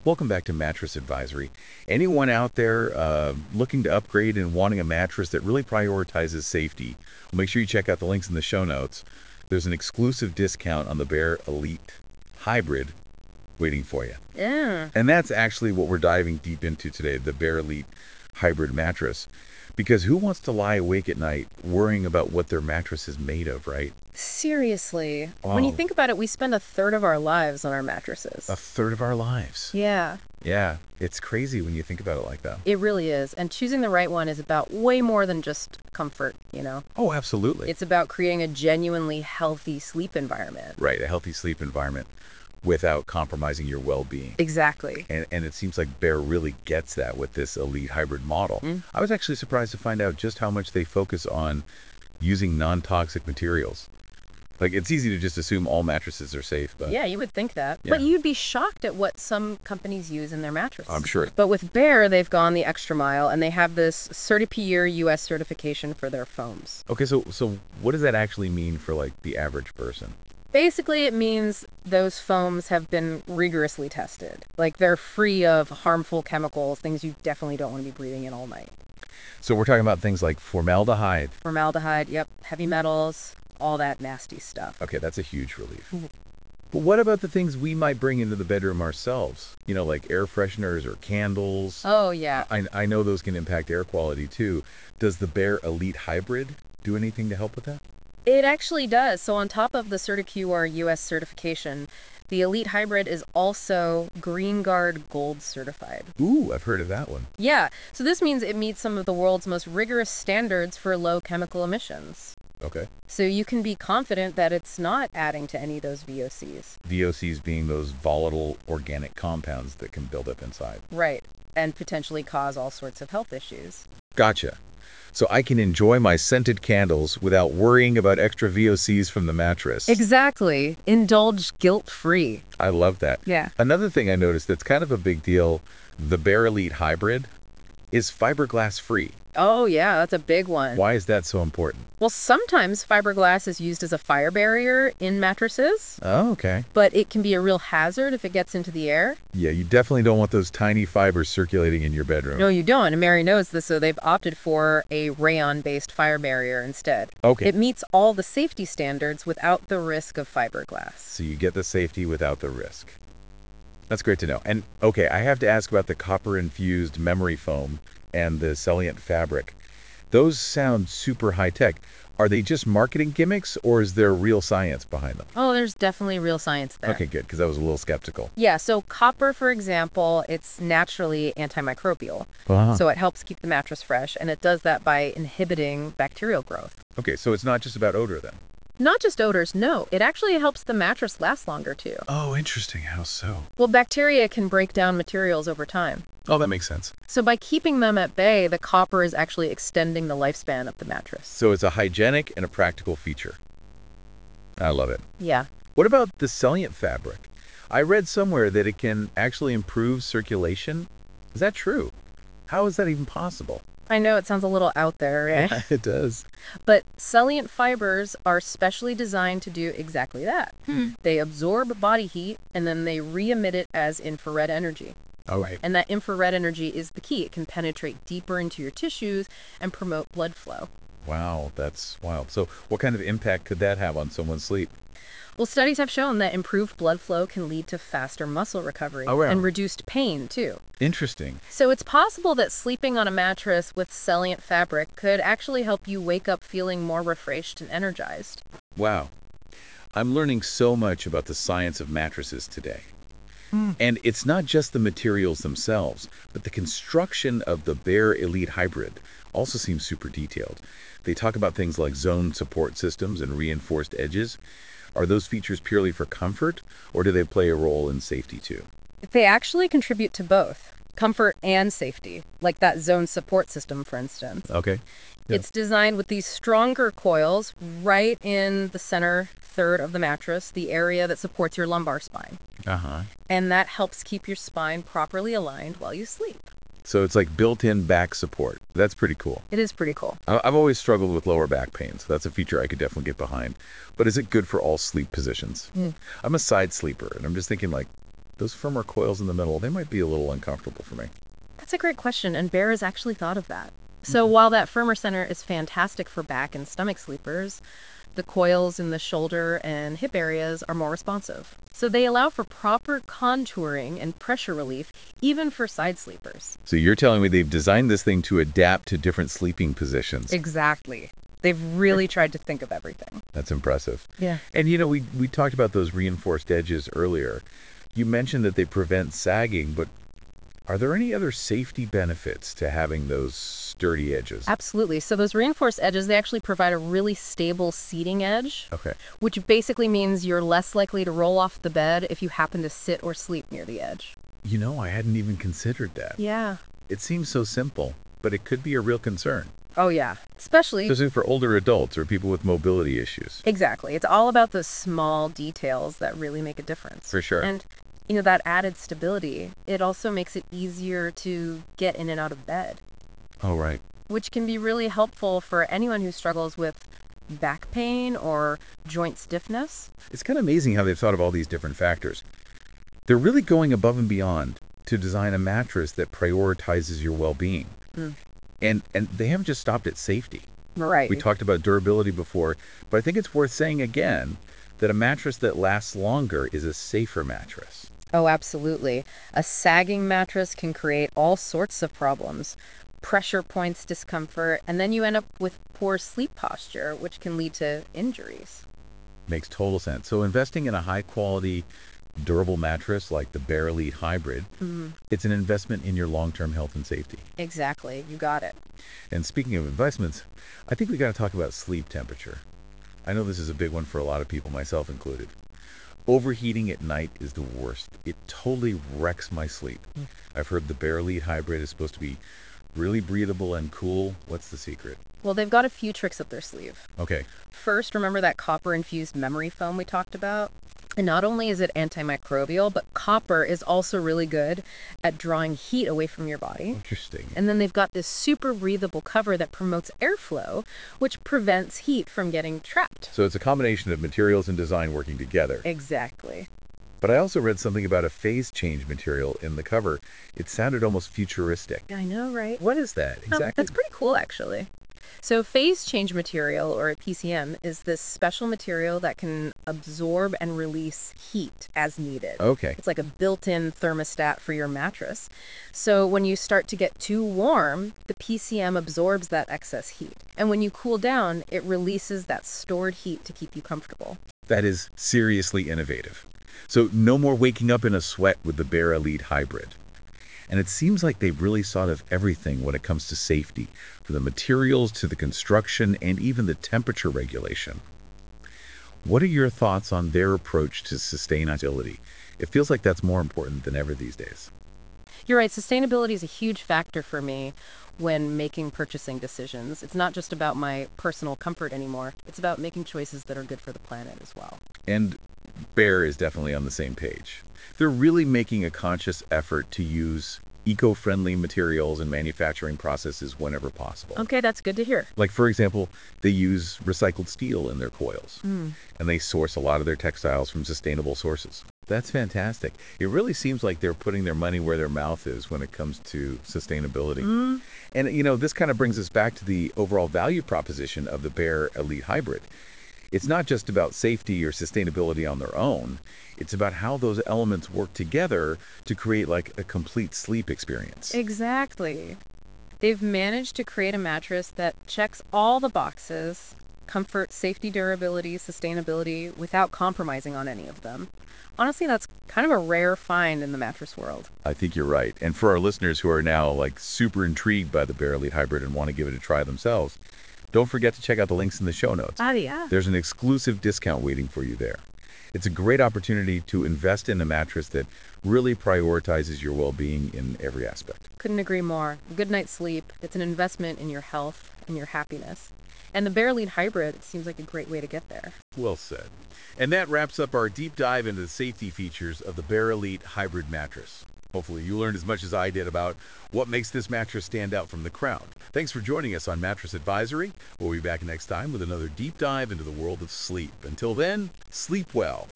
Welcome back to Mattress Advisory. Anyone out there looking to upgrade and wanting a mattress that really prioritizes safety, well, make sure you check out the links in the show notes. There's an exclusive discount on the Bear Elite Hybrid waiting for you. Yeah. And that's actually what we're diving deep into today, the Bear Elite Hybrid mattress. Because who wants to lie awake at night worrying about what their mattress is made of, right? Seriously. When you Wow. think about it, we spend a third of our lives on our mattresses. A third of our lives. Yeah, Yeah, it's crazy when you think about it like that. it really is. And choosing the right one is about way more than just comfort, you know? Oh, absolutely. It's about creating a genuinely healthy sleep environment. Right, a healthy sleep environment without compromising your well-being. Exactly. And it seems like Bear really gets that with this Elite Hybrid model. Mm. I was actually surprised to find out just how much they focus on using non-toxic materials. Like, it's easy to just assume all mattresses are safe, but Yeah, you would think that. Yeah. But you'd be shocked at what some companies use in their mattresses. I'm sure. But with Bear, they've gone the extra mile and they have this CertiPure US certification for their foams. Okay, so what does that actually mean for like the average person? Basically, it means those foams have been rigorously tested. Like, they're free of harmful chemicals, things you definitely don't want to be breathing in all night. So we're talking about things like formaldehyde. Formaldehyde, yep, heavy metals, all that nasty stuff. Okay, that's a huge relief. But what about the things we might bring into the bedroom ourselves? You know, like air fresheners or candles. Oh, yeah. I know those can impact air quality too. Does the Bear Elite Hybrid do anything to help with that? It actually does. So, on top of the CertiQR US certification, the Elite Hybrid is also Green Guard Gold certified. Ooh, I've heard of that one. Yeah, so this means it meets some of the world's most rigorous standards for low chemical emissions. Okay. So you can be confident that it's not adding to any of those VOCs. VOCs being those volatile organic compounds that can build up inside. Right, and potentially cause all sorts of health issues. Gotcha. So I can enjoy my scented candles without worrying about extra VOCs from the mattress. Exactly. Indulge guilt-free. I love that. Yeah. Another thing I noticed that's kind of a big deal, the Bear Elite Hybrid is fiberglass free. Oh, yeah, that's a big one. Why is that so important? Well, sometimes fiberglass is used as a fire barrier in mattresses, Oh, okay. but it can be a real hazard if it gets into the air. Yeah, you definitely don't want those tiny fibers circulating in your bedroom. No, you don't, and Mary knows this, so they've opted for a rayon-based fire barrier instead. Okay. It meets all the safety standards without the risk of fiberglass. So you get the safety without the risk. That's great to know. And okay, I have to ask about the copper-infused memory foam and the Celliant fabric. Those sound super high-tech. Are they just marketing gimmicks, or is there real science behind them? Oh, there's definitely real science there. Okay, good, because I was a little skeptical. Yeah, so copper, for example, it's naturally antimicrobial. Wow. So it helps keep the mattress fresh, and it does that by inhibiting bacterial growth. Okay, so it's not just about odor then. Not just odors, no. It actually helps the mattress last longer, too. Oh, interesting. How so? Well, bacteria can break down materials over time. Oh, that makes sense. So by keeping them at bay, the copper is actually extending the lifespan of the mattress. So it's a hygienic and a practical feature. I love it. Yeah. What about the Celliant fabric? I read somewhere that it can actually improve circulation. Is that true? How is that even possible? I know it sounds a little out there, right? It does. But Celliant fibers are specially designed to do exactly that. They absorb body heat and then they re-emit it as infrared energy. All right. And that infrared energy is the key. It can penetrate deeper into your tissues and promote blood flow. Wow, that's wild. So what kind of impact could that have on someone's sleep? Well, studies have shown that improved blood flow can lead to faster muscle recovery Oh, wow. and reduced pain, too. Interesting. So it's possible that sleeping on a mattress with Celliant fabric could actually help you wake up feeling more refreshed and energized. Wow. I'm learning so much about the science of mattresses today. And it's not just the materials themselves, but the construction of the Bear Elite Hybrid also seems super detailed. They talk about things like zone support systems and reinforced edges. Are those features purely for comfort, or do they play a role in safety too? They actually contribute to both comfort and safety, like that zone support system, for instance. Okay. Yeah. It's designed with these stronger coils right in the center third of the mattress, the area that supports your lumbar spine. Uh-huh. And that helps keep your spine properly aligned while you sleep. So it's like built-in back support. That's pretty cool. It is pretty cool. I've always struggled with lower back pain, so that's a feature I could definitely get behind. But is it good for all sleep positions? I'm a side sleeper, and I'm just thinking like, Those firmer coils in the middle, they might be a little uncomfortable for me. That's a great question, and Bear has actually thought of that. So while that firmer center is fantastic for back and stomach sleepers, the coils in the shoulder and hip areas are more responsive. So they allow for proper contouring and pressure relief, even for side sleepers. So you're telling me they've designed this thing to adapt to different sleeping positions. Exactly. They've really tried to think of everything. That's impressive. Yeah. And we talked about those reinforced edges earlier. You mentioned that they prevent sagging, but are there any other safety benefits to having those sturdy edges? Absolutely. So those reinforced edges, they actually provide a really stable seating edge, Okay. which basically means you're less likely to roll off the bed if you happen to sit or sleep near the edge. I hadn't even considered that. Yeah. It seems so simple, but it could be a real concern, Oh, yeah. Especially. especially for older adults or people with mobility issues. Exactly. It's all about the small details that really make a difference. For sure. And, that added stability, it also makes it easier to get in and out of bed, Oh, right. which can be really helpful for anyone who struggles with back pain or joint stiffness. It's kind of amazing how they've thought of all these different factors. They're really going above and beyond to design a mattress that prioritizes your well-being. Mm. And they haven't just stopped at safety. Right. We talked about durability before, but I think it's worth saying again that a mattress that lasts longer is a safer mattress. Oh, absolutely. A sagging mattress can create all sorts of problems. Pressure points, discomfort, and then you end up with poor sleep posture, which can lead to injuries. Makes total sense. So investing in a high-quality, durable mattress like the Bear Elite Hybrid, it's an investment in your long-term health and safety. Exactly. You got it. And speaking of investments, I think we got to talk about sleep temperature. I know this is a big one for a lot of people, myself included. Overheating at night is the worst. It totally wrecks my sleep. I've heard the Bear Elite Hybrid is supposed to be really breathable and cool. What's the secret? Well, they've got a few tricks up their sleeve. Okay. First, remember that copper-infused memory foam we talked about? And not only is it antimicrobial, but copper is also really good at drawing heat away from your body. Interesting. And then they've got this super breathable cover that promotes airflow, which prevents heat from getting trapped. So it's a combination of materials and design working together. Exactly. But I also read something about a phase change material in the cover. It sounded almost futuristic. I know, right? What is that exactly? That's pretty cool, actually. So phase change material, or a PCM, is this special material that can absorb and release heat as needed. Okay. It's like a built-in thermostat for your mattress. So when you start to get too warm, the PCM absorbs that excess heat. And when you cool down, it releases that stored heat to keep you comfortable. That is seriously innovative. So no more waking up in a sweat with the Bear Elite Hybrid. And it seems like they've really thought of everything when it comes to safety, from the materials to the construction and even the temperature regulation. What are your thoughts on their approach to sustainability? It feels like that's more important than ever these days. You're right, sustainability is a huge factor for me when making purchasing decisions. It's not just about my personal comfort anymore. It's about making choices that are good for the planet as well. And Bear is definitely on the same page. They're really making a conscious effort to use eco-friendly materials and manufacturing processes whenever possible. Okay, that's good to hear. Like, for example, they use recycled steel in their coils, and they source a lot of their textiles from sustainable sources. That's fantastic. It really seems like they're putting their money where their mouth is when it comes to sustainability. And, this kind of brings us back to the overall value proposition of the Bear Elite Hybrid. It's not just about safety or sustainability on their own. It's about how those elements work together to create like a complete sleep experience. Exactly. They've managed to create a mattress that checks all the boxes: comfort, safety, durability, sustainability, without compromising on any of them. Honestly, that's kind of a rare find in the mattress world. I think you're right. And for our listeners who are now like super intrigued by the Bear Elite Hybrid and want to give it a try themselves, don't forget to check out the links in the show notes. Yeah. There's an exclusive discount waiting for you there. It's a great opportunity to invest in a mattress that really prioritizes your well-being in every aspect. Couldn't agree more. A good night's sleep, it's an investment in your health and your happiness. And the Bear Elite Hybrid seems like a great way to get there. Well said. And that wraps up our deep dive into the safety features of the Bear Elite Hybrid mattress. Hopefully you learned as much as I did about what makes this mattress stand out from the crowd. Thanks for joining us on Mattress Advisory. We'll be back next time with another deep dive into the world of sleep. Until then, sleep well.